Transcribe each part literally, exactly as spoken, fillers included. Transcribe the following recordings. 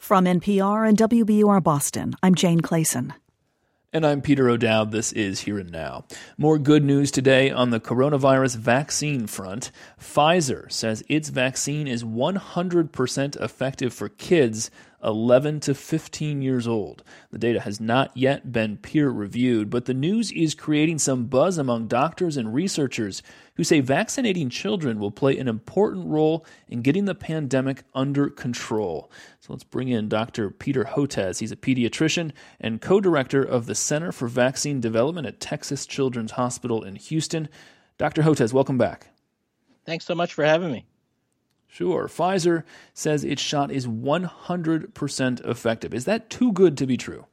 From N P R and W B U R Boston, I'm Jane Clayson. And I'm Peter O'Dowd. This is Here and Now. More good news today on the coronavirus vaccine front. Pfizer says its vaccine is one hundred percent effective for kids eleven to fifteen years old. The data has not yet been peer-reviewed, but the news is creating some buzz among doctors and researchers who say vaccinating children will play an important role in getting the pandemic under control. So let's bring in Doctor Peter Hotez. He's a pediatrician and co-director of the Center for Vaccine Development at Texas Children's Hospital in Houston. Doctor Hotez, welcome back. Thanks so much for having me. Sure. Pfizer says its shot is one hundred percent effective. Is that too good to be true?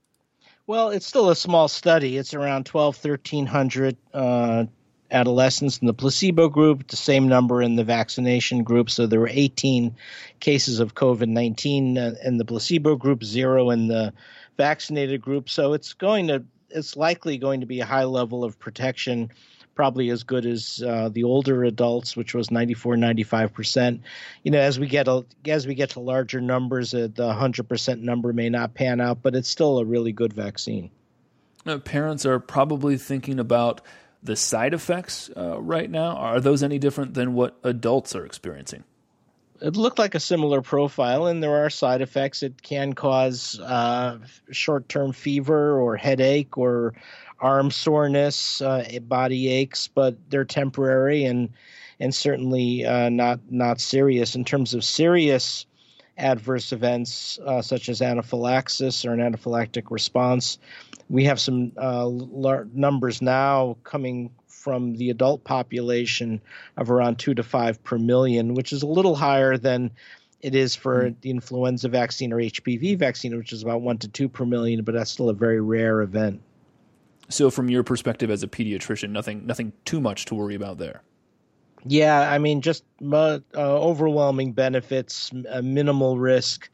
Well, it's still a small study. It's around twelve, thirteen hundred uh, adolescents in the placebo group, the same number in the vaccination group. So there were eighteen cases of COVID nineteen in the placebo group, zero in the vaccinated group. So it's going to, it's likely going to be a high level of protection, probably as good as uh, the older adults, which was ninety-four, ninety-five percent. You know, as we get a, as we get to larger numbers, uh, the one hundred percent number may not pan out, but it's still a really good vaccine. Uh, parents are probably thinking about the side effects uh, right now. Are those any different than what adults are experiencing? It looked like a similar profile, and there are side effects. It can cause uh, short-term fever or headache or arm soreness, uh, body aches, but they're temporary and and certainly uh, not not serious. In terms of serious adverse events uh, such as anaphylaxis or an anaphylactic response, we have some uh, lar- numbers now coming from the adult population of around two to five per million, which is a little higher than it is for the influenza vaccine or H P V vaccine, which is about one to two per million, but that's still a very rare event. So from your perspective as a pediatrician, nothing nothing too much to worry about there? Yeah, I mean, just uh, overwhelming benefits, uh, minimal risk.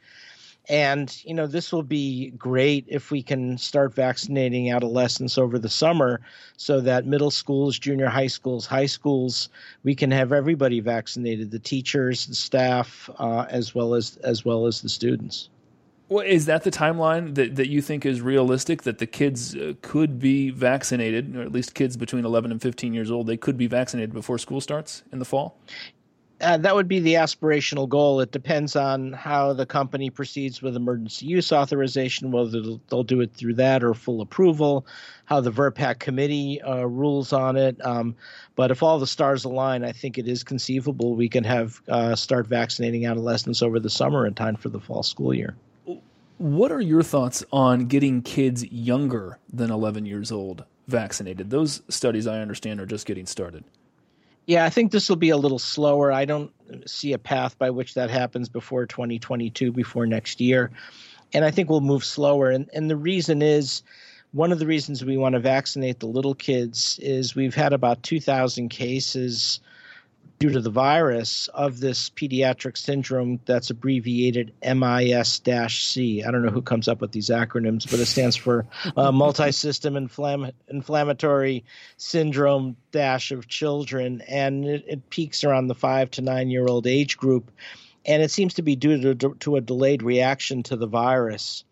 And, you know, this will be great if we can start vaccinating adolescents over the summer so that middle schools, junior high schools, high schools, we can have everybody vaccinated, the teachers, the staff, uh, as well as as well as the students. Well, is that the timeline that, that you think is realistic, that the kids uh, could be vaccinated, or at least kids between eleven and fifteen years old, they could be vaccinated before school starts in the fall? Uh, that would be the aspirational goal. It depends on how the company proceeds with emergency use authorization, whether they'll, they'll do it through that or full approval, how the V R P A C committee uh, rules on it. Um, but if all the stars align, I think it is conceivable we can have uh, start vaccinating adolescents over the summer in time for the fall school year. What are your thoughts on getting kids younger than eleven years old vaccinated? Those studies, I understand, are just getting started. Yeah, I think this will be a little slower. I don't see a path by which that happens before twenty twenty-two, before next year. And I think we'll move slower. And, and the reason is, one of the reasons we want to vaccinate the little kids is we've had about two thousand cases due to the virus of this pediatric syndrome that's abbreviated M I S C. I don't know who comes up with these acronyms, but it stands for uh, multi-system inflam- inflammatory syndrome dash of children, and it, it peaks around the five to nine-year-old age group, and it seems to be due to, to a delayed reaction to the virus.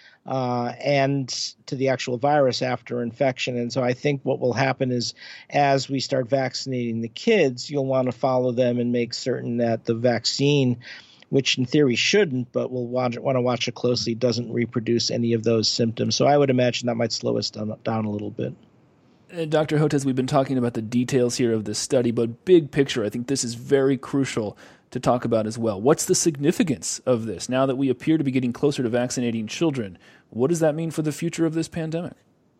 Uh, and to the actual virus after infection. And so I think what will happen is as we start vaccinating the kids, you'll want to follow them and make certain that the vaccine, which in theory shouldn't, but we'll want, want to watch it closely, doesn't reproduce any of those symptoms. So I would imagine that might slow us down, down a little bit. Uh, Doctor Hotez, we've been talking about the details here of this study, but big picture, I think this is very crucial to talk about as well. What's the significance of this now that we appear to be getting closer to vaccinating children? What does that mean for the future of this pandemic?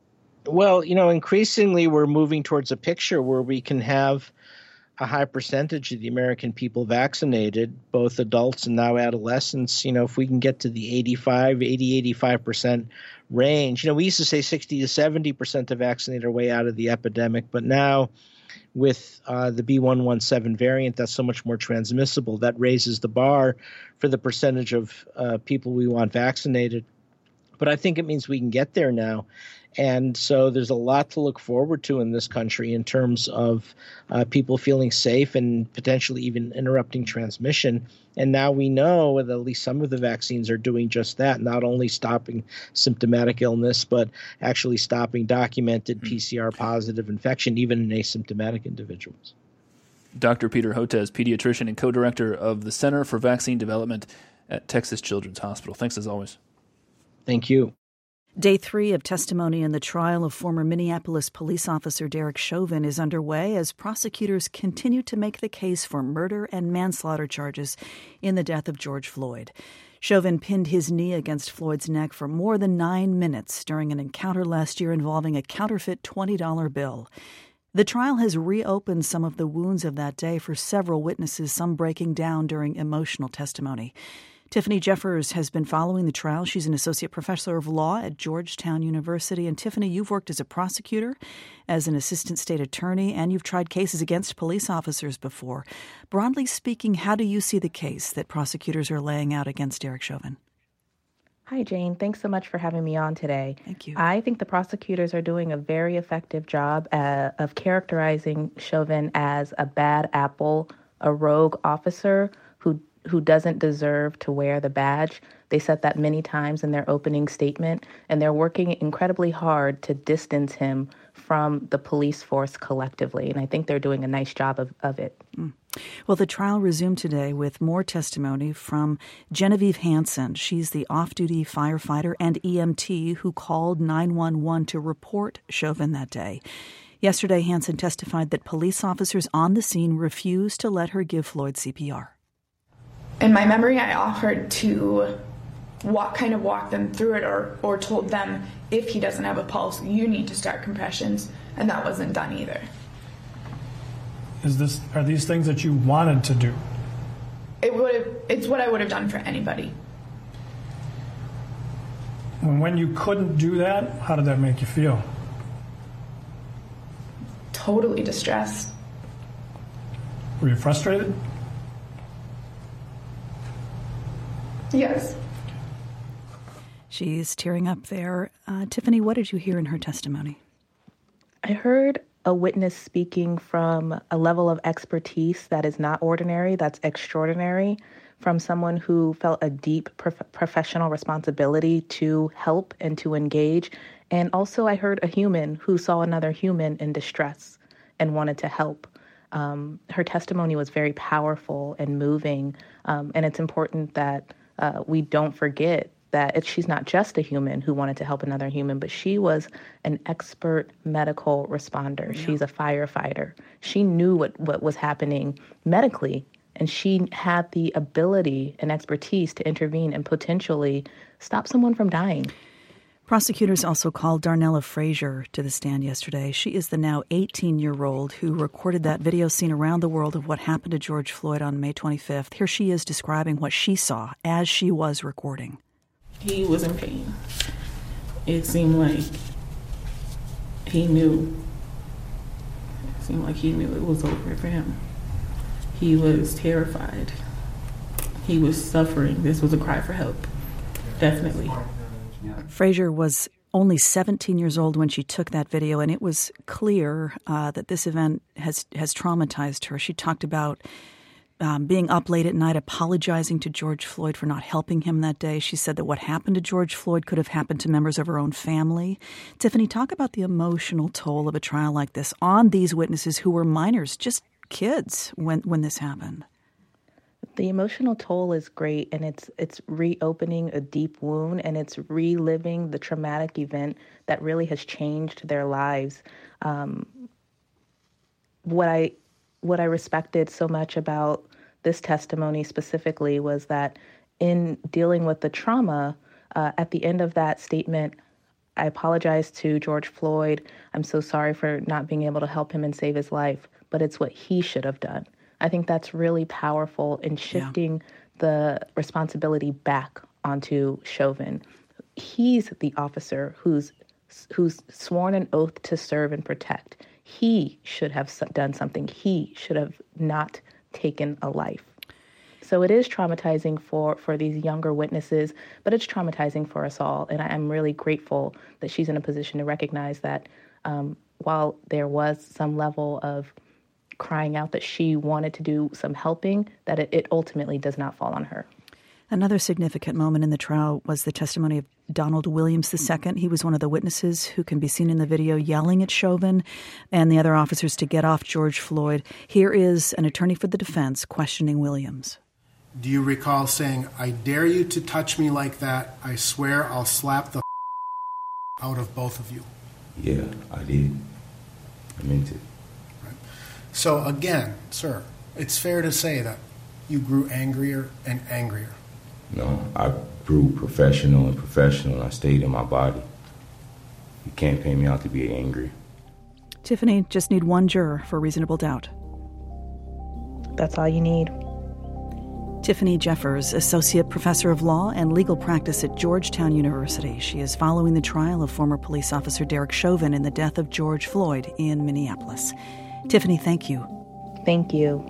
Well, you know, increasingly we're moving towards a picture where we can have a high percentage of the American people vaccinated, both adults and now adolescents. You know, if we can get to the eighty-five, eighty, eighty-five percent range, you know, we used to say sixty to seventy percent to vaccinate our way out of the epidemic, but now with uh, the B one one seven variant that's so much more transmissible, that raises the bar for the percentage of uh, people we want vaccinated. But I think it means we can get there now. And so there's a lot to look forward to in this country in terms of uh, people feeling safe and potentially even interrupting transmission. And now we know that at least some of the vaccines are doing just that, not only stopping symptomatic illness, but actually stopping documented P C R positive infection, even in asymptomatic individuals. Doctor Peter Hotez, pediatrician and co-director of the Center for Vaccine Development at Texas Children's Hospital. Thanks as always. Thank you. Day three of testimony in the trial of former Minneapolis police officer Derek Chauvin is underway as prosecutors continue to make the case for murder and manslaughter charges in the death of George Floyd. Chauvin pinned his knee against Floyd's neck for more than nine minutes during an encounter last year involving a counterfeit twenty dollar bill. The trial has reopened some of the wounds of that day for several witnesses, some breaking down during emotional testimony. Tiffany Jeffers has been following the trial. She's an associate professor of law at Georgetown University. And Tiffany, you've worked as a prosecutor, as an assistant state attorney, and you've tried cases against police officers before. Broadly speaking, how do you see the case that prosecutors are laying out against Derek Chauvin? Hi, Jane. Thanks so much for having me on today. Thank you. I think the prosecutors are doing a very effective job uh, of characterizing Chauvin as a bad apple, a rogue officer who who doesn't deserve to wear the badge. They said that many times in their opening statement, and they're working incredibly hard to distance him from the police force collectively. And I think they're doing a nice job of, of it. Mm. Well, the trial resumed today with more testimony from Genevieve Hansen. She's the off-duty firefighter and E M T who called nine one one to report Chauvin that day. Yesterday, Hansen testified that police officers on the scene refused to let her give Floyd C P R. In my memory, I offered to walk, kind of walk them through it or, or told them, if he doesn't have a pulse, you need to start compressions, and that wasn't done either. Is this, are these things that you wanted to do? It would have, it's what I would have done for anybody. And when you couldn't do that, how did that make you feel? Totally distressed. Were you frustrated? Yes. She's tearing up there. Uh, Tiffany, what did you hear in her testimony? I heard a witness speaking from a level of expertise that is not ordinary, that's extraordinary, from someone who felt a deep prof- professional responsibility to help and to engage. And also I heard a human who saw another human in distress and wanted to help. Um, her testimony was very powerful and moving, um, and it's important that uh, we don't forget that it, she's not just a human who wanted to help another human, but she was an expert medical responder. Yeah. She's a firefighter. She knew what, what was happening medically, and she had the ability and expertise to intervene and potentially stop someone from dying. Prosecutors also called Darnella Frazier to the stand yesterday. She is the now eighteen-year-old who recorded that video seen around the world of what happened to George Floyd on May twenty-fifth. Here she is describing what she saw as she was recording. He was in pain. It seemed like he knew. It seemed like he knew it was over for him. He was terrified. He was suffering. This was a cry for help. Definitely. Frazier was only seventeen years old when she took that video, and it was clear uh, that this event has, has traumatized her. She talked about um, being up late at night, apologizing to George Floyd for not helping him that day. She said that what happened to George Floyd could have happened to members of her own family. Tiffany, talk about the emotional toll of a trial like this on these witnesses who were minors, just kids when, when this happened. The emotional toll is great, and it's it's reopening a deep wound, and it's reliving the traumatic event that really has changed their lives. Um, what I what I respected so much about this testimony specifically was that in dealing with the trauma, uh, at the end of that statement, I apologize to George Floyd. I'm so sorry for not being able to help him and save his life, but it's what he should have done. I think that's really powerful in shifting yeah. the responsibility back onto Chauvin. He's the officer who's who's sworn an oath to serve and protect. He should have done something. He should have not taken a life. so it is traumatizing for, for these younger witnesses, but it's traumatizing for us all. And I, I'm really grateful that she's in a position to recognize that um, while there was some level of crying out that she wanted to do some helping, that it, it ultimately does not fall on her. Another significant moment in the trial was the testimony of Donald Williams the Second. He was one of the witnesses who can be seen in the video yelling at Chauvin and the other officers to get off George Floyd. Here is an attorney for the defense questioning Williams. Do you recall saying, "I dare you to touch me like that. I swear I'll slap the out of both of you"? Yeah, I did. I meant it. Right. So again, sir, it's fair to say that you grew angrier and angrier. No, I grew professional and professional, and I stayed in my body. You can't pay me out to be angry. Tiffany, just need one juror for reasonable doubt. That's all you need. Tiffany Jeffers, Associate Professor of Law and Legal Practice at Georgetown University. She is following the trial of former police officer Derek Chauvin in the death of George Floyd in Minneapolis. Tiffany, thank you. Thank you.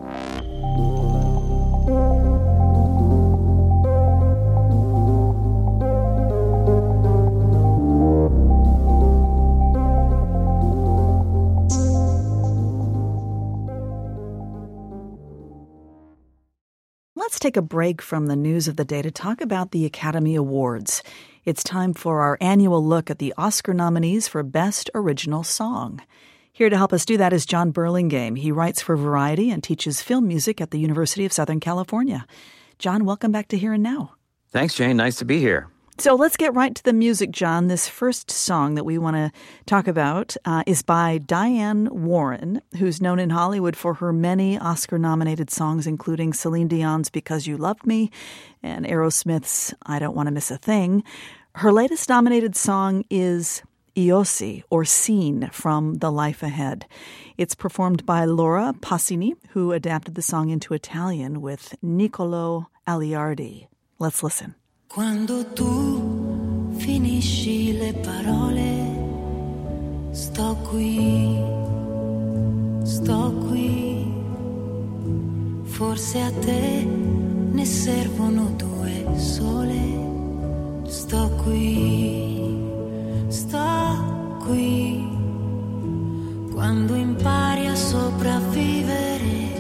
Let's take a break from the news of the day to talk about the Academy Awards. It's time for our annual look at the Oscar nominees for Best Original Song. Here to help us do that is John Burlingame. He writes for Variety and teaches film music at the University of Southern California. John, welcome back to Here and Now. Thanks, Jane. Nice to be here. So let's get right to the music, John. This first song that we want to talk about uh, is by Diane Warren, who's known in Hollywood for her many Oscar-nominated songs, including Celine Dion's Because You Loved Me and Aerosmith's I Don't Want to Miss a Thing. Her latest nominated song is Iosi, or Scene, from The Life Ahead. It's performed by Laura Pausini, who adapted the song into Italian with Niccolò Aliardi. Let's listen. Quando tu finisci le parole, sto qui, sto qui, forse a te ne servono due sole, sto qui, sto qui, quando impari a sopravvivere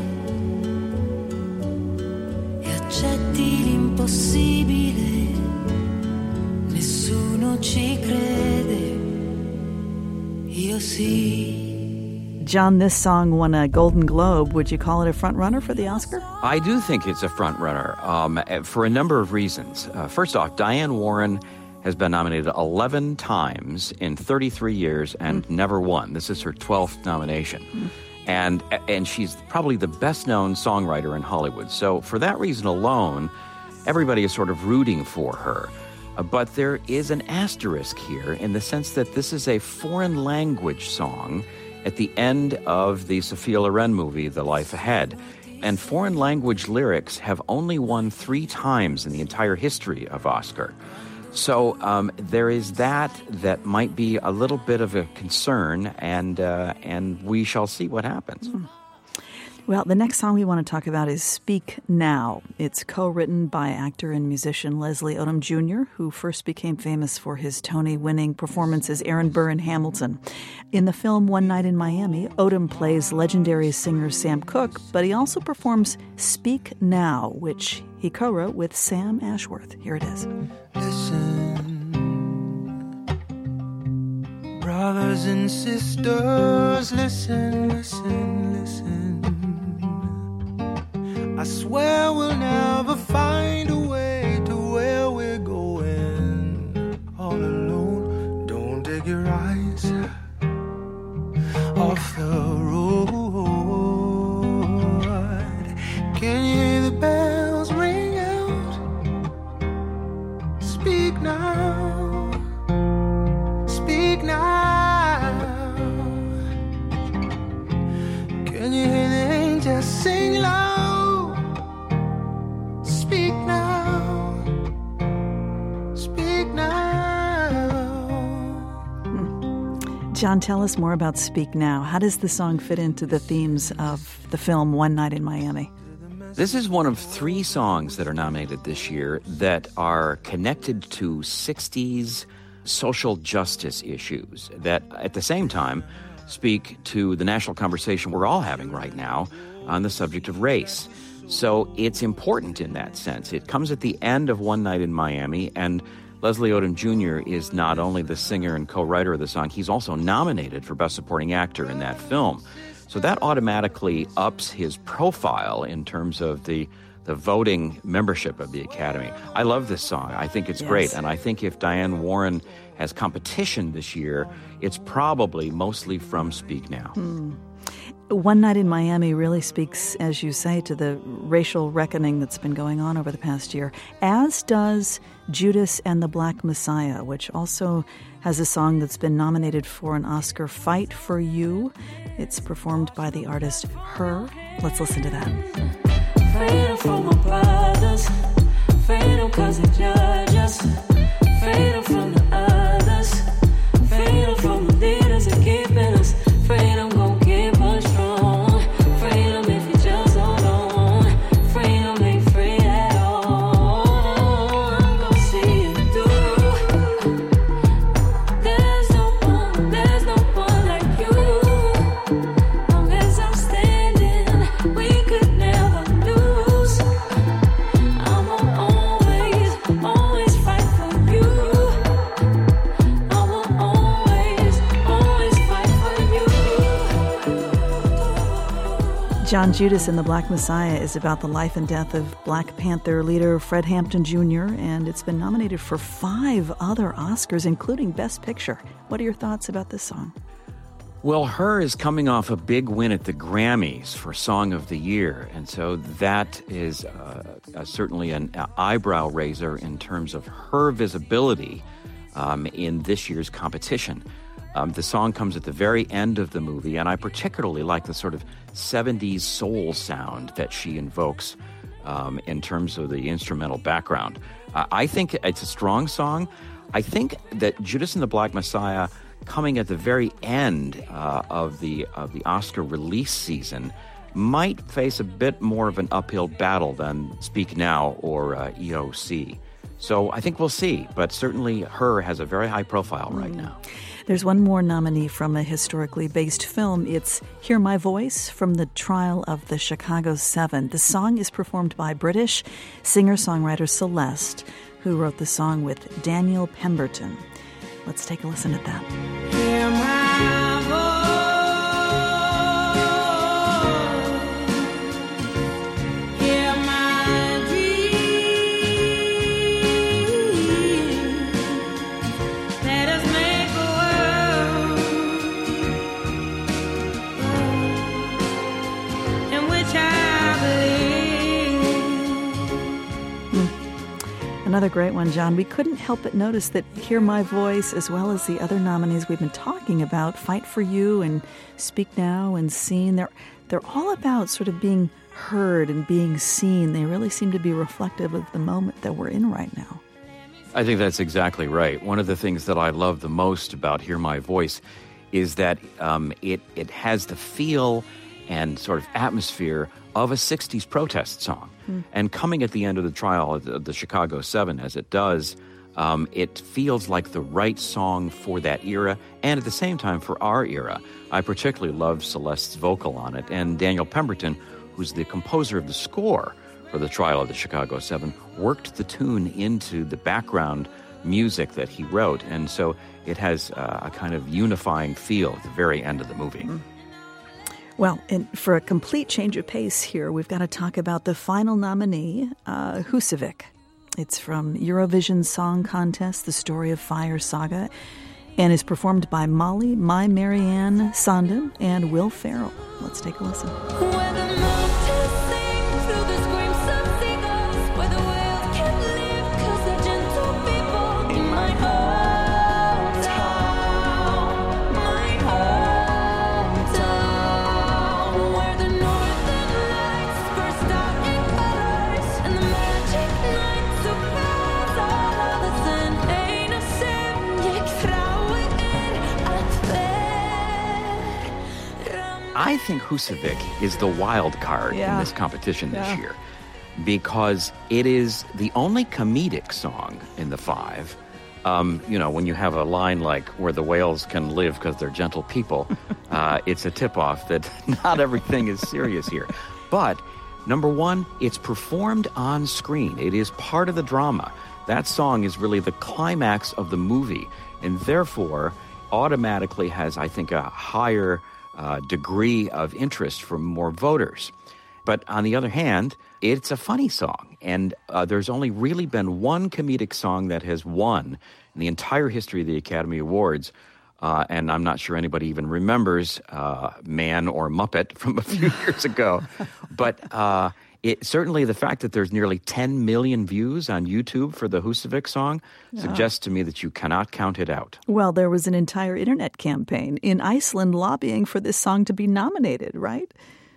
e accetti l'impossibile. Nessuno ci crede, io sì. John, this song won a Golden Globe. Would you call it a front runner for the Oscar? I do think it's a front runner um, for a number of reasons. Uh, first off, Diane Warren has been nominated eleven times in thirty-three years and mm. never won. This is her twelfth nomination. Mm. And, and she's probably the best-known songwriter in Hollywood. So for that reason alone, everybody is sort of rooting for her. Uh, but there is an asterisk here in the sense that this is a foreign language song at the end of the Sophia Loren movie, The Life Ahead. And foreign language lyrics have only won three times in the entire history of Oscar. So um, there is that that might be a little bit of a concern, and uh, and we shall see what happens. Mm. Well, the next song we want to talk about is Speak Now. It's co-written by actor and musician Leslie Odom Junior, who first became famous for his Tony-winning performance as Aaron Burr in Hamilton. In the film One Night in Miami, Odom plays legendary singer Sam Cooke, but he also performs Speak Now, which he co-wrote with Sam Ashworth. Here it is. Listen, brothers and sisters, listen, listen, listen. I swear we'll never find a way to where we're going. All alone, don't take your eyes off the road. Can you hear the bells ring out? Speak now, speak now. Can you hear the angels sing loud? Speak now, speak now. John, tell us more about Speak Now. How does the song fit into the themes of the film One Night in Miami? This is one of three songs that are nominated this year that are connected to sixties social justice issues that, at the same time, speak to the national conversation we're all having right now on the subject of race. So it's important in that sense. It comes at the end of One Night in Miami, and Leslie Odom Junior is not only the singer and co-writer of the song, he's also nominated for Best Supporting Actor in that film. So that automatically ups his profile in terms of the the voting membership of the Academy. I love this song. I think it's Yes. great. And I think if Diane Warren has competition this year, it's probably mostly from Speak Now. Hmm. One Night in Miami really speaks, as you say, to the racial reckoning that's been going on over the past year, as does Judas and the Black Messiah, which also has a song that's been nominated for an Oscar, Fight for You. It's performed by the artist Her. Let's listen to that. Freedom from my brothers, freedom cause they judge us, freedom from the others, freedom from the leaders that keeping us, freedom gon' keep us strong, freedom if you just hold on, freedom ain't free at all, I'm gon' see it through, there's no one, there's no one like you, long as I'm standing, we could never lose, I'ma always, always fight for you, I'ma always, always fight for you. John Judas and the Black Messiah is about the life and death of Black Panther leader Fred Hampton Junior, and it's been nominated for five other Oscars, including Best Picture. What are your thoughts about this song? Well, Her is coming off a big win at the Grammys for Song of the Year, and so that is uh, uh, certainly an uh, eyebrow raiser in terms of her visibility um, in this year's competition. Um, the song comes at the very end of the movie, and I particularly like the sort of seventies soul sound that she invokes um, in terms of the instrumental background. Uh, I think it's a strong song. I think that Judas and the Black Messiah, coming at the very end uh, of the of the Oscar release season, might face a bit more of an uphill battle than Speak Now or uh, E O C. So I think we'll see, but certainly Her has a very high profile right Mm. now. There's one more nominee from a historically based film. It's Hear My Voice from the Trial of the Chicago Seven. The song is performed by British singer-songwriter Celeste, who wrote the song with Daniel Pemberton. Let's take a listen at that. Hear my voice, hear my dreams, let us make a world in which I believe. Another great one, John. We couldn't help but notice that Hear My Voice, as well as the other nominees we've been talking about, Fight for You and Speak Now and Seen, they're, they're all about sort of being heard and being seen. They really seem to be reflective of the moment that we're in right now. I think that's exactly right. One of the things that I love the most about Hear My Voice is that um, it, it has the feel and sort of atmosphere of a sixties protest song. Mm. And coming at the end of the trial of the, of the Chicago Seven, as it does, um, it feels like the right song for that era and at the same time for our era. I particularly love Celeste's vocal on it, and Daniel Pemberton, who's the composer of the score for the trial of the Chicago Seven, worked the tune into the background music that he wrote, and so it has uh, a kind of unifying feel at the very end of the movie. Mm. Well, and for a complete change of pace here, we've got to talk about the final nominee, uh, Husavik. It's from Eurovision Song Contest, The Story of Fire Saga, and is performed by Molly, My Marianne Sandon, and Will Ferrell. Let's take a listen. I think Husavik is the wild card Yeah. in this competition this Yeah. year. because it is the only comedic song in the five. Um, you know, when you have a line like where the whales can live because they're gentle people, uh, it's a tip-off that not everything is serious here. But, number one, it's performed on screen. It is part of the drama. That song is really the climax of the movie, and therefore automatically has, I think, a higher uh, degree of interest from more voters. But on the other hand, it's a funny song, and uh, there's only really been one comedic song that has won in the entire history of the Academy Awards, uh, and I'm not sure anybody even remembers uh, Man or Muppet from a few years ago. But uh, it, certainly the fact that there's nearly ten million views on YouTube for the Husavik song yeah. suggests to me that you cannot count it out. Well, there was an entire internet campaign in Iceland lobbying for this song to be nominated, right?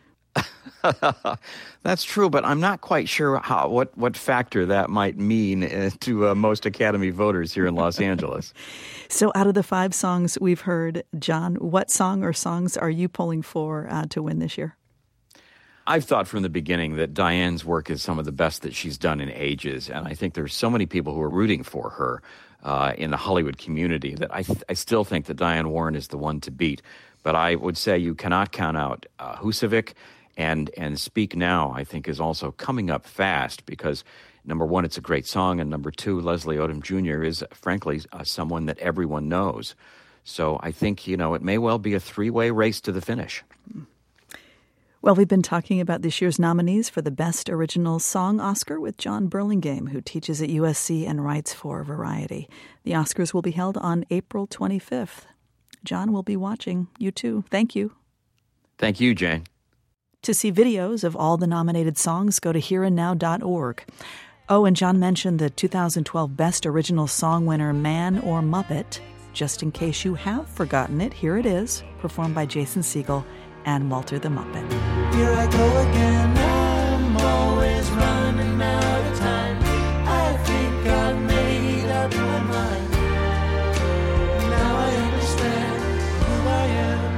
That's true, but I'm not quite sure how what, what factor that might mean uh, to uh, most Academy voters here in Los Angeles. So out of the five songs we've heard, John, what song or songs are you pulling for uh, to win this year? I've thought from the beginning that Diane's work is some of the best that she's done in ages, and I think there's so many people who are rooting for her uh, in the Hollywood community that I, th- I still think that Diane Warren is the one to beat. But I would say you cannot count out uh, Husavik. And and Speak Now, I think, is also coming up fast because, number one, it's a great song, and number two, Leslie Odom Junior is, frankly, uh, someone that everyone knows. So I think, you know, it may well be a three-way race to the finish. Well, we've been talking about this year's nominees for the Best Original Song Oscar with John Burlingame, who teaches at U S C and writes for Variety. The Oscars will be held on April twenty-fifth. John will be watching. You too. Thank you. Thank you, Jane. To see videos of all the nominated songs, go to here and now dot org. Oh, and John mentioned the two thousand twelve Best Original Song winner, Man or Muppet. Just in case you have forgotten it, here it is, performed by Jason Segel and Walter the Muppet. Here I go again, I'm always running out of time. I think I've made up my mind. Now I understand who I am.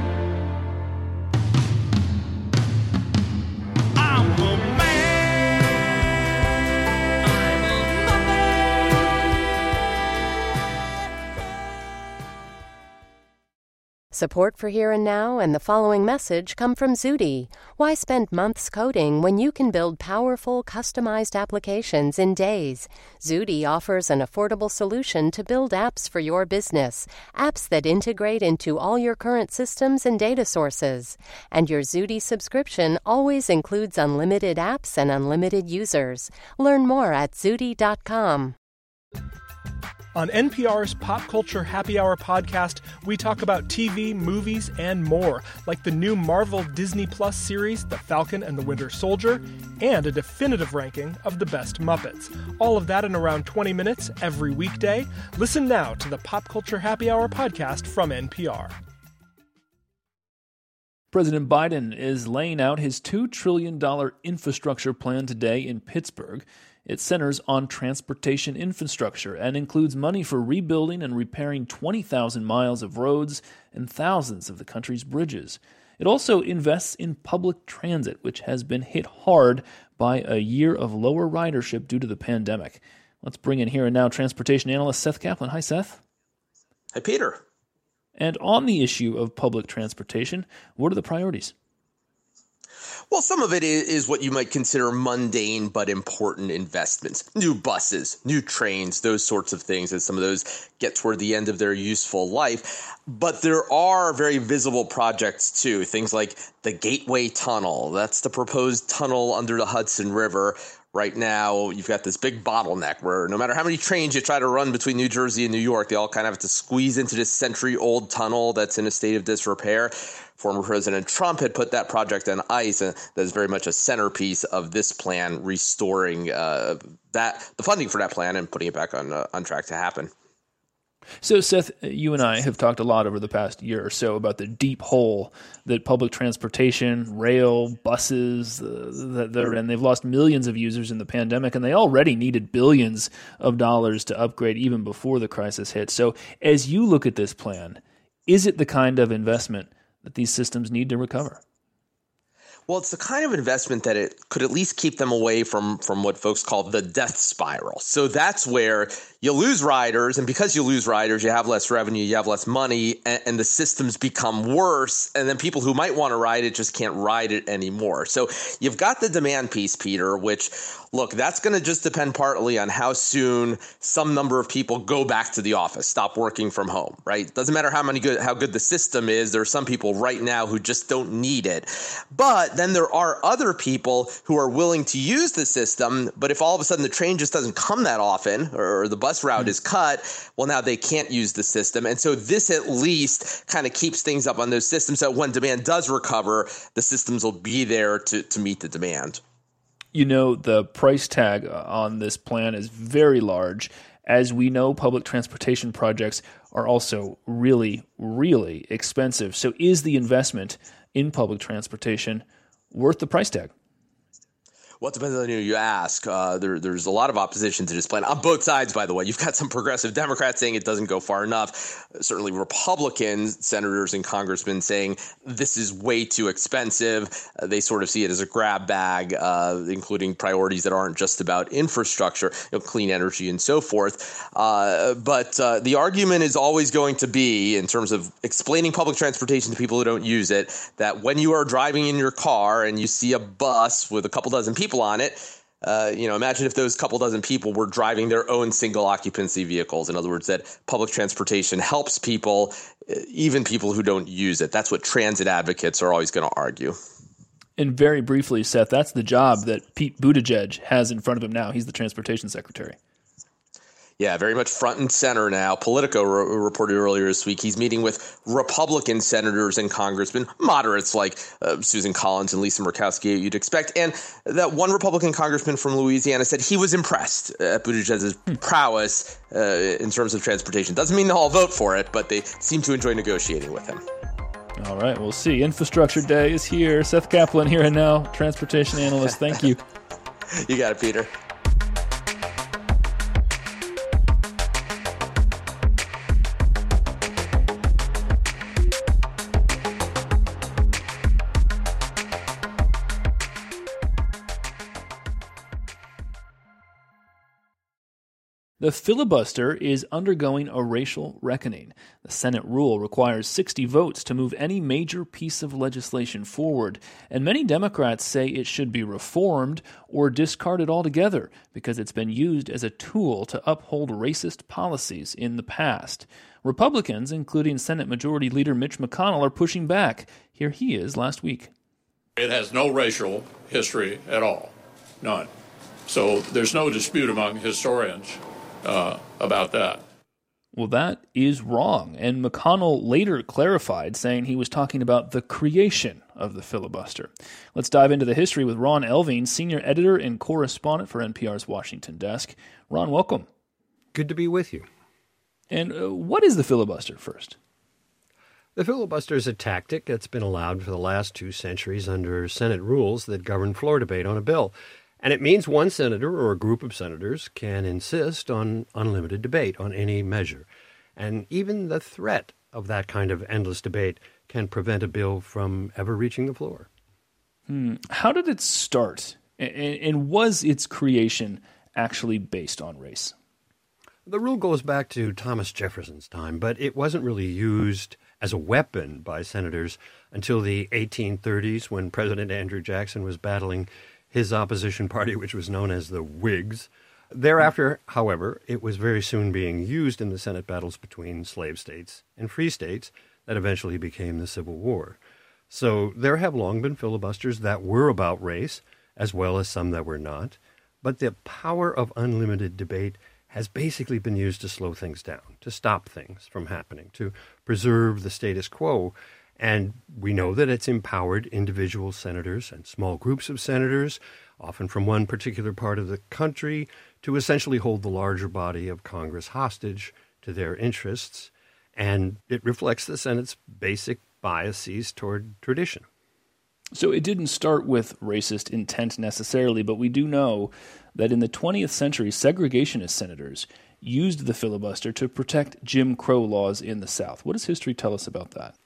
I'm a man. I'm a Support for Here and Now and the following message come from Zudi. Why spend months coding when you can build powerful, customized applications in days? Zudi offers an affordable solution to build apps for your business, apps that integrate into all your current systems and data sources. And your Zudi subscription always includes unlimited apps and unlimited users. Learn more at zudi dot com. On N P R's Pop Culture Happy Hour podcast, we talk about T V, movies, and more, like the new Marvel Disney Plus series, The Falcon and the Winter Soldier, and a definitive ranking of the best Muppets. All of that in around twenty minutes every weekday. Listen now to the Pop Culture Happy Hour podcast from N P R. President Biden is laying out his two trillion dollars infrastructure plan today in Pittsburgh. It centers on transportation infrastructure and includes money for rebuilding and repairing twenty thousand miles of roads and thousands of the country's bridges. It also invests in public transit, which has been hit hard by a year of lower ridership due to the pandemic. Let's bring in Here and Now transportation analyst Seth Kaplan. Hi, Seth. Hi, Peter. And on the issue of public transportation, what are the priorities? Well, some of it is what you might consider mundane but important investments. New buses, new trains, those sorts of things, as some of those get toward the end of their useful life. But there are very visible projects, too. Things like the Gateway Tunnel. That's the proposed tunnel under the Hudson River. Right now, you've got this big bottleneck where no matter how many trains you try to run between New Jersey and New York, they all kind of have to squeeze into this century-old tunnel that's in a state of disrepair. Former President Trump had put that project on ice, and that is very much a centerpiece of this plan, restoring uh, that the funding for that plan and putting it back on uh, on track to happen. So, Seth, you and I have talked a lot over the past year or so about the deep hole that public transportation, rail, buses, uh, that they're in. They've lost millions of users in the pandemic, and they already needed billions of dollars to upgrade even before the crisis hit. So, as you look at this plan, is it the kind of investment that these systems need to recover? Well, it's the kind of investment that it could at least keep them away from, from what folks call the death spiral. So that's where you lose riders, and because you lose riders, you have less revenue, you have less money, and, and the systems become worse, and then people who might want to ride it just can't ride it anymore. So you've got the demand piece, Peter, which, look, that's going to just depend partly on how soon some number of people go back to the office, stop working from home, right? Doesn't matter how many good, how good the system is. There are some people right now who just don't need it. But then there are other people who are willing to use the system, but if all of a sudden the train just doesn't come that often, or the bus route is cut, well, now they can't use the system. And so this at least kind of keeps things up on those systems so when demand does recover, the systems will be there to, to meet the demand. You know, the price tag on this plan is very large. As we know, public transportation projects are also really, really expensive. So is the investment in public transportation worth the price tag? Well, it depends on who you ask. Uh, there, there's a lot of opposition to this plan on both sides, by the way. You've got some progressive Democrats saying it doesn't go far enough. Certainly Republicans, senators and congressmen saying this is way too expensive. Uh, they sort of see it as a grab bag, uh, including priorities that aren't just about infrastructure, you know, clean energy and so forth. Uh, but uh, the argument is always going to be, in terms of explaining public transportation to people who don't use it, that when you are driving in your car and you see a bus with a couple dozen people on it, uh, you know, imagine if those couple dozen people were driving their own single occupancy vehicles. In other words, that public transportation helps people, even people who don't use it. That's what transit advocates are always going to argue. And very briefly, Seth, that's the job that Pete Buttigieg has in front of him now. He's the transportation secretary. Yeah, very much front and center now. Politico re- reported earlier this week he's meeting with Republican senators and congressmen, moderates like uh, Susan Collins and Lisa Murkowski, you'd expect. And that one Republican congressman from Louisiana said he was impressed at Buttigieg's prowess uh, in terms of transportation. Doesn't mean they'll all vote for it, but they seem to enjoy negotiating with him. All right, we'll see. Infrastructure Day is here. Seth Kaplan here and now, transportation analyst. Thank you. You got it, Peter. The filibuster is undergoing a racial reckoning. The Senate rule requires sixty votes to move any major piece of legislation forward, and many Democrats say it should be reformed or discarded altogether because it's been used as a tool to uphold racist policies in the past. Republicans, including Senate Majority Leader Mitch McConnell, are pushing back. Here he is last week. It has no racial history at all. None. So there's no dispute among historians Uh, about that. Well, that is wrong. And McConnell later clarified, saying he was talking about the creation of the filibuster. Let's dive into the history with Ron Elving, senior editor and correspondent for N P R's Washington desk. Ron, welcome. Good to be with you. And uh, what is the filibuster first? The filibuster is a tactic that's been allowed for the last two centuries under Senate rules that govern floor debate on a bill. And it means one senator or a group of senators can insist on unlimited debate on any measure. And even the threat of that kind of endless debate can prevent a bill from ever reaching the floor. Hmm. How did it start? And, and was its creation actually based on race? The rule goes back to Thomas Jefferson's time, but it wasn't really used as a weapon by senators until the eighteen thirties when President Andrew Jackson was battling his opposition party, which was known as the Whigs. Thereafter, however, it was very soon being used in the Senate battles between slave states and free states that eventually became the Civil War. So there have long been filibusters that were about race, as well as some that were not. But the power of unlimited debate has basically been used to slow things down, to stop things from happening, to preserve the status quo. And we know that it's empowered individual senators and small groups of senators, often from one particular part of the country, to essentially hold the larger body of Congress hostage to their interests. And it reflects the Senate's basic biases toward tradition. So it didn't start with racist intent necessarily, but we do know that in the twentieth century, segregationist senators used the filibuster to protect Jim Crow laws in the South. What does history tell us about that?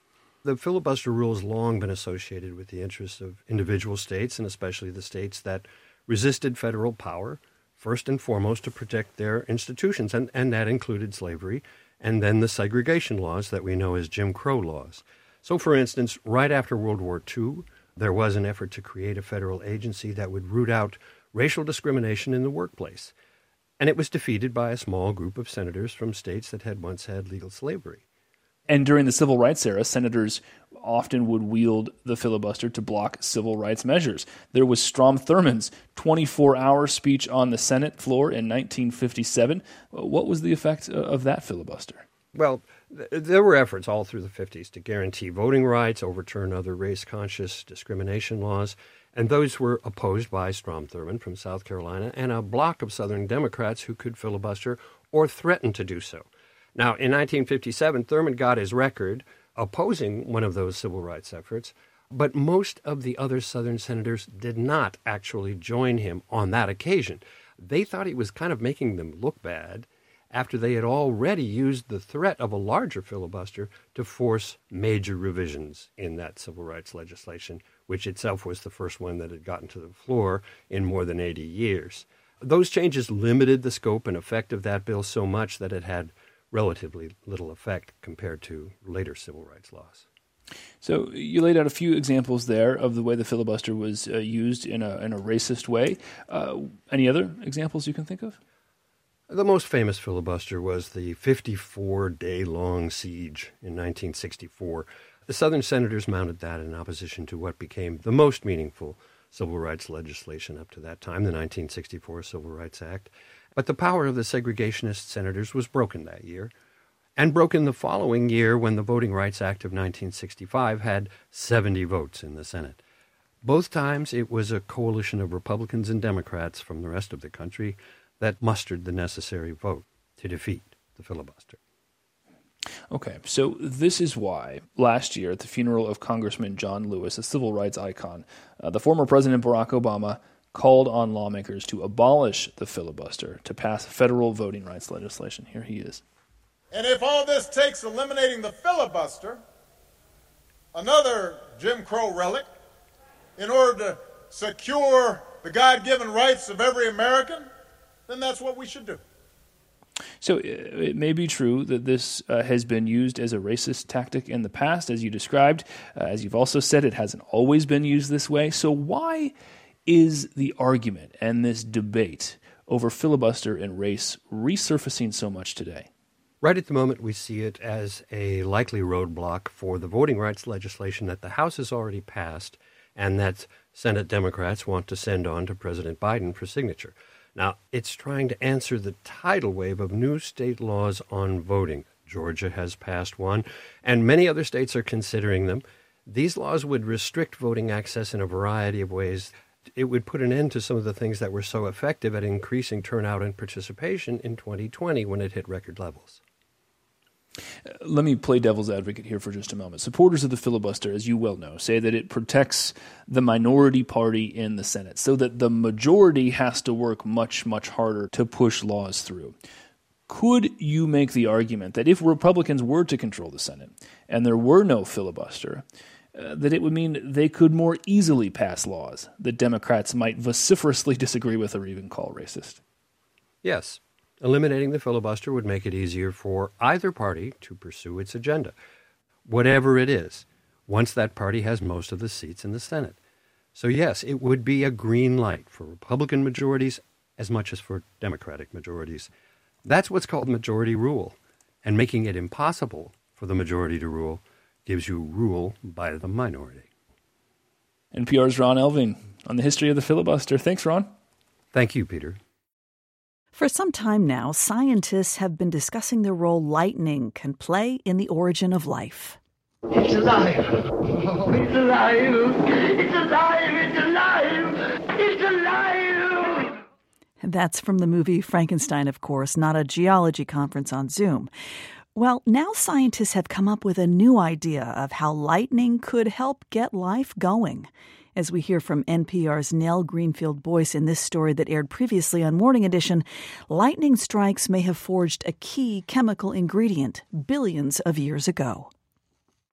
The filibuster rule has long been associated with the interests of individual states, and especially the states that resisted federal power, first and foremost to protect their institutions, and, and that included slavery, and then the segregation laws that we know as Jim Crow laws. So, for instance, right after World War Two, there was an effort to create a federal agency that would root out racial discrimination in the workplace. And it was defeated by a small group of senators from states that had once had legal slavery. And during the Civil Rights era, senators often would wield the filibuster to block civil rights measures. There was Strom Thurmond's twenty-four hour speech on the Senate floor in nineteen fifty-seven. What was the effect of that filibuster? Well, th- there were efforts all through the fifties to guarantee voting rights, overturn other race-conscious discrimination laws, and those were opposed by Strom Thurmond from South Carolina and a block of Southern Democrats who could filibuster or threaten to do so. Now, in nineteen fifty-seven, Thurmond got his record opposing one of those civil rights efforts, but most of the other Southern senators did not actually join him on that occasion. They thought he was kind of making them look bad after they had already used the threat of a larger filibuster to force major revisions in that civil rights legislation, which itself was the first one that had gotten to the floor in more than eighty years. Those changes limited the scope and effect of that bill so much that it had relatively little effect compared to later civil rights laws. So you laid out a few examples there of the way the filibuster was uh, used in a in a racist way. Uh, any other examples you can think of? The most famous filibuster was the fifty-four day long siege in nineteen sixty-four. The Southern senators mounted that in opposition to what became the most meaningful civil rights legislation up to that time, the nineteen sixty-four Civil Rights Act. But the power of the segregationist senators was broken that year, and broken the following year when the Voting Rights Act of nineteen sixty-five had seventy votes in the Senate. Both times it was a coalition of Republicans and Democrats from the rest of the country that mustered the necessary vote to defeat the filibuster. Okay, so this is why last year at the funeral of Congressman John Lewis, a civil rights icon, uh, the former President Barack Obama called on lawmakers to abolish the filibuster to pass federal voting rights legislation. Here he is. And if all this takes eliminating the filibuster, another Jim Crow relic, in order to secure the God-given rights of every American, then that's what we should do. So it may be true that this uh, has been used as a racist tactic in the past, as you described. Uh, as you've also said, it hasn't always been used this way. So why is the argument and this debate over filibuster and race resurfacing so much today? Right at the moment, we see it as a likely roadblock for the voting rights legislation that the House has already passed and that Senate Democrats want to send on to President Biden for signature. Now, it's trying to answer the tidal wave of new state laws on voting. Georgia has passed one, and many other states are considering them. These laws would restrict voting access in a variety of ways. It would put an end to some of the things that were so effective at increasing turnout and participation in twenty twenty when it hit record levels. Let me play devil's advocate here for just a moment. Supporters of the filibuster, as you well know, say that it protects the minority party in the Senate so that the majority has to work much, much harder to push laws through. Could you make the argument that if Republicans were to control the Senate and there were no filibuster, uh, that it would mean they could more easily pass laws that Democrats might vociferously disagree with or even call racist? Yes. Eliminating the filibuster would make it easier for either party to pursue its agenda, whatever it is, once that party has most of the seats in the Senate. So yes, it would be a green light for Republican majorities as much as for Democratic majorities. That's what's called majority rule, and making it impossible for the majority to rule gives you rule by the minority. N P R's Ron Elving on the history of the filibuster. Thanks, Ron. Thank you, Peter. For some time now, scientists have been discussing the role lightning can play in the origin of life. It's alive. Oh, it's alive. It's alive. It's alive. It's alive. And that's from the movie Frankenstein, of course, not a geology conference on Zoom. Well, now scientists have come up with a new idea of how lightning could help get life going. As we hear from N P R's Nell Greenfield-Boyce in this story that aired previously on Morning Edition, lightning strikes may have forged a key chemical ingredient billions of years ago.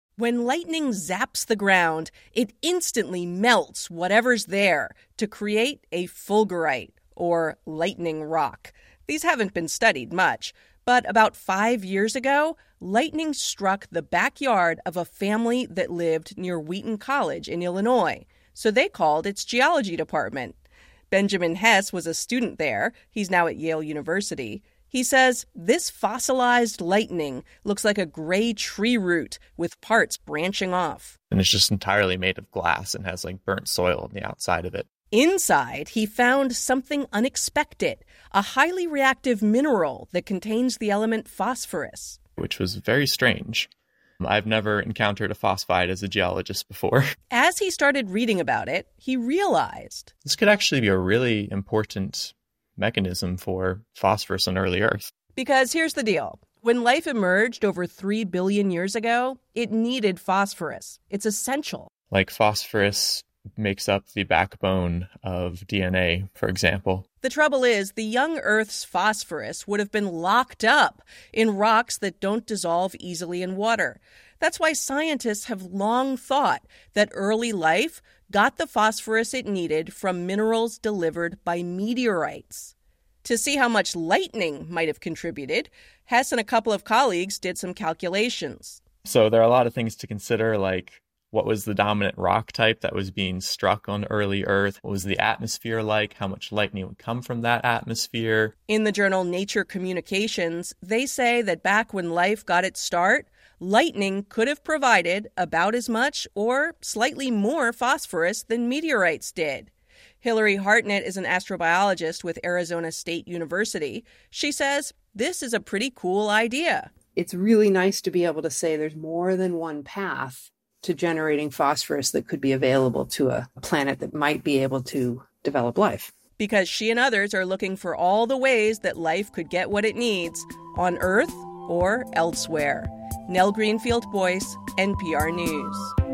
When lightning zaps the ground, it instantly melts whatever's there to create a fulgurite, or lightning rock. These haven't been studied much, but about five years ago, lightning struck the backyard of a family that lived near Wheaton College in Illinois, so they called its geology department. Benjamin Hess was a student there. He's now at Yale University. He says this fossilized lightning looks like a gray tree root with parts branching off. And it's just entirely made of glass and has like burnt soil on the outside of it. Inside, he found something unexpected, a highly reactive mineral that contains the element phosphorus. Which was very strange. I've never encountered a phosphide as a geologist before. As he started reading about it, he realized this could actually be a really important mechanism for phosphorus on early Earth. Because here's the deal. When life emerged over three billion years ago, it needed phosphorus. It's essential. Like phosphorus makes up the backbone of D N A, for example. The trouble is, the young Earth's phosphorus would have been locked up in rocks that don't dissolve easily in water. That's why scientists have long thought that early life got the phosphorus it needed from minerals delivered by meteorites. To see how much lightning might have contributed, Hess and a couple of colleagues did some calculations. So there are a lot of things to consider, like what was the dominant rock type that was being struck on early Earth? What was the atmosphere like? How much lightning would come from that atmosphere? In the journal Nature Communications, they say that back when life got its start, lightning could have provided about as much or slightly more phosphorus than meteorites did. Hillary Hartnett is an astrobiologist with Arizona State University. She says this is a pretty cool idea. It's really nice to be able to say there's more than one path to generating phosphorus that could be available to a planet that might be able to develop life. Because she and others are looking for all the ways that life could get what it needs on Earth or elsewhere. Nell Greenfield-Boyce, N P R News.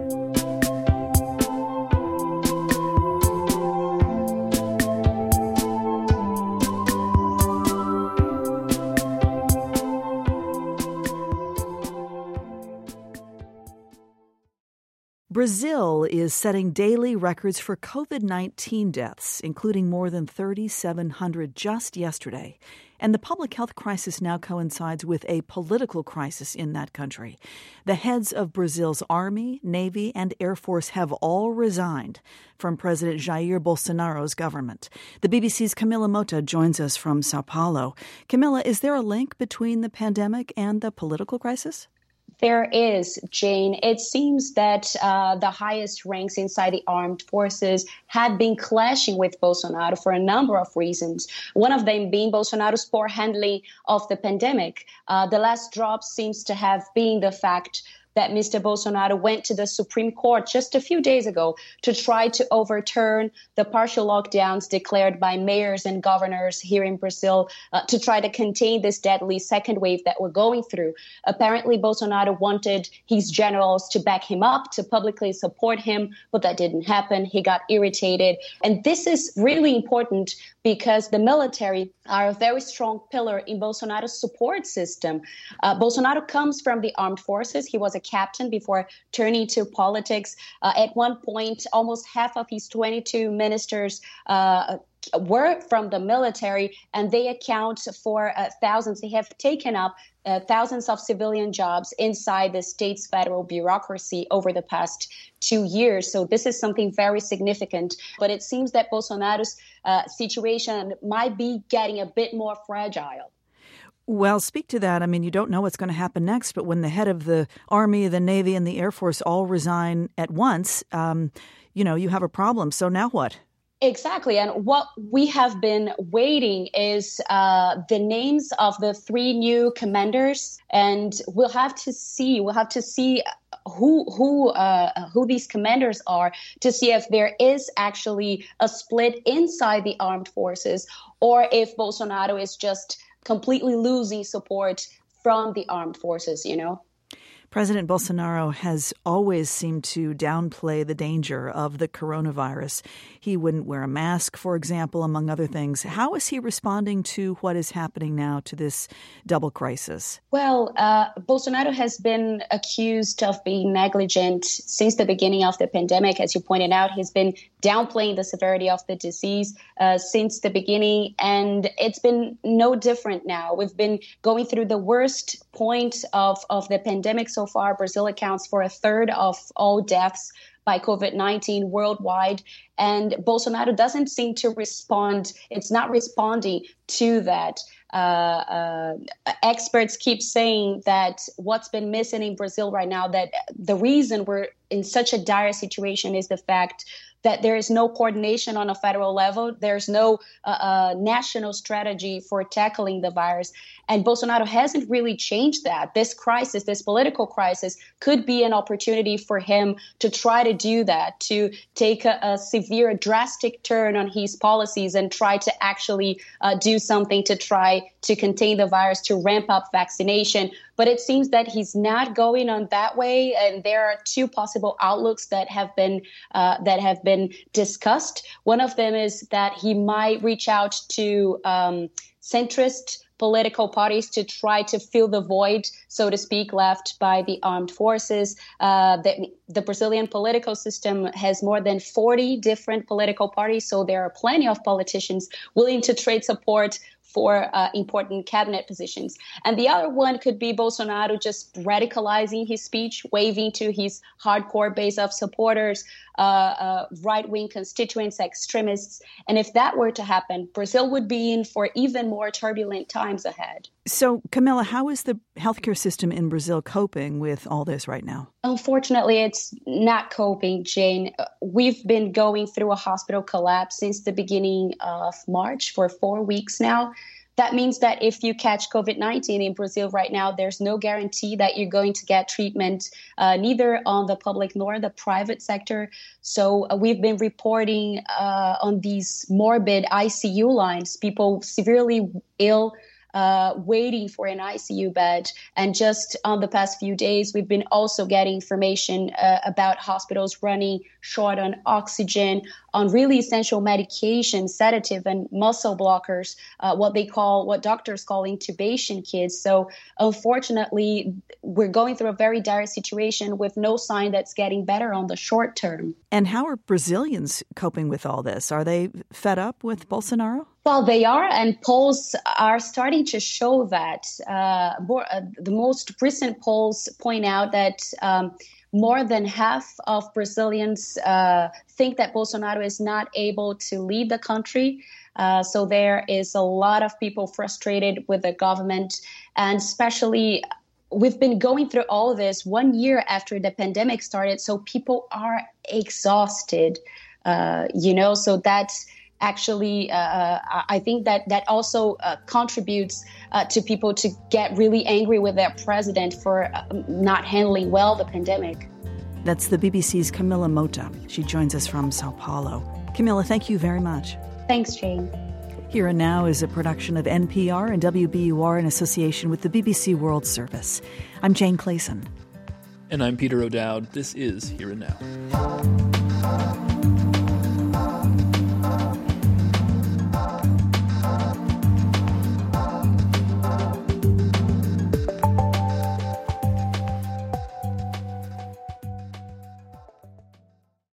Brazil is setting daily records for covid nineteen deaths, including more than three thousand seven hundred just yesterday. And the public health crisis now coincides with a political crisis in that country. The heads of Brazil's Army, Navy, and Air Force have all resigned from President Jair Bolsonaro's government. The B B C's Camila Mota joins us from Sao Paulo. Camila, is there a link between the pandemic and the political crisis? There is, Jane. It seems that uh, the highest ranks inside the armed forces had been clashing with Bolsonaro for a number of reasons. One of them being Bolsonaro's poor handling of the pandemic. Uh, the last drop seems to have been the fact that Mister Bolsonaro went to the Supreme Court just a few days ago to try to overturn the partial lockdowns declared by mayors and governors here in Brazil uh, to try to contain this deadly second wave that we're going through. Apparently, Bolsonaro wanted his generals to back him up, to publicly support him, but that didn't happen. He got irritated. And this is really important because the military are a very strong pillar in Bolsonaro's support system. Uh, Bolsonaro comes from the armed forces. He was a captain before turning to politics. Uh, at one point, almost half of his twenty-two ministers uh, were from the military, and they account for uh, thousands. They have taken up uh, thousands of civilian jobs inside the state's federal bureaucracy over the past two years. So this is something very significant. But it seems that Bolsonaro's uh, situation might be getting a bit more fragile. Well, speak to that. I mean, you don't know what's going to happen next, but when the head of the Army, the Navy, and the Air Force all resign at once, um, you know, you have a problem. So now what? Exactly. And what we have been waiting is uh, the names of the three new commanders. And we'll have to see, we'll have to see who who uh, who these commanders are to see if there is actually a split inside the armed forces or if Bolsonaro is just completely losing support from the armed forces, you know. President Bolsonaro has always seemed to downplay the danger of the coronavirus. He wouldn't wear a mask, for example, among other things. How is he responding to what is happening now, to this double crisis? Well, uh, Bolsonaro has been accused of being negligent since the beginning of the pandemic. As you pointed out, he's been downplaying the severity of the disease uh, since the beginning, and it's been no different now. We've been going through the worst point of, of the pandemic so far. Brazil accounts for a third of all deaths by COVID nineteen worldwide. And Bolsonaro doesn't seem to respond. It's not responding to that. Uh, uh, experts keep saying that what's been missing in Brazil right now, that the reason we're in such a dire situation is the fact that there is no coordination on a federal level. There's no uh, uh, national strategy for tackling the virus. And Bolsonaro hasn't really changed that. This crisis, this political crisis, could be an opportunity for him to try to do that, to take a, a severe, drastic turn on his policies and try to actually uh, do something to try to contain the virus, to ramp up vaccination. But it seems that he's not going on that way, and there are two possible outlooks that have been uh, that have been discussed. One of them is that he might reach out to um, centrist political parties to try to fill the void, so to speak, left by the armed forces. Uh, the, the Brazilian political system has more than forty different political parties, so there are plenty of politicians willing to trade support for uh, important cabinet positions. And the other one could be Bolsonaro just radicalizing his speech, waving to his hardcore base of supporters, uh, uh, right-wing constituents, extremists. And if that were to happen, Brazil would be in for even more turbulent times ahead. So, Camila, how is the healthcare system in Brazil coping with all this right now? Unfortunately, it's not coping, Jane. We've been going through a hospital collapse since the beginning of March for four weeks now. That means that if you catch COVID nineteen in Brazil right now, there's no guarantee that you're going to get treatment, uh, neither on the public nor the private sector. So uh, we've been reporting uh, on these morbid I C U lines, people severely ill, Uh, waiting for an I C U bed. And just on the past few days, we've been also getting information uh, about hospitals running short on oxygen, on really essential medication, sedative and muscle blockers, uh, what they call, what doctors call intubation kits. So unfortunately, we're going through a very dire situation with no sign that's getting better on the short term. And how are Brazilians coping with all this? Are they fed up with Bolsonaro? Well, they are, and polls are starting to show that. Uh, more, uh, the most recent polls point out that um, more than half of Brazilians uh, think that Bolsonaro is not able to lead the country. Uh, so there is a lot of people frustrated with the government, and especially we've been going through all of this one year after the pandemic started. So people are exhausted, uh, you know, so that's Actually, uh, I think that that also uh, contributes uh, to people to get really angry with their president for uh, not handling well the pandemic. That's the B B C's Camila Mota. She joins us from Sao Paulo. Camila, thank you very much. Thanks, Jane. Here and Now is a production of N P R and W B U R in association with the B B C World Service. I'm Jane Clayson. And I'm Peter O'Dowd. This is Here and Now.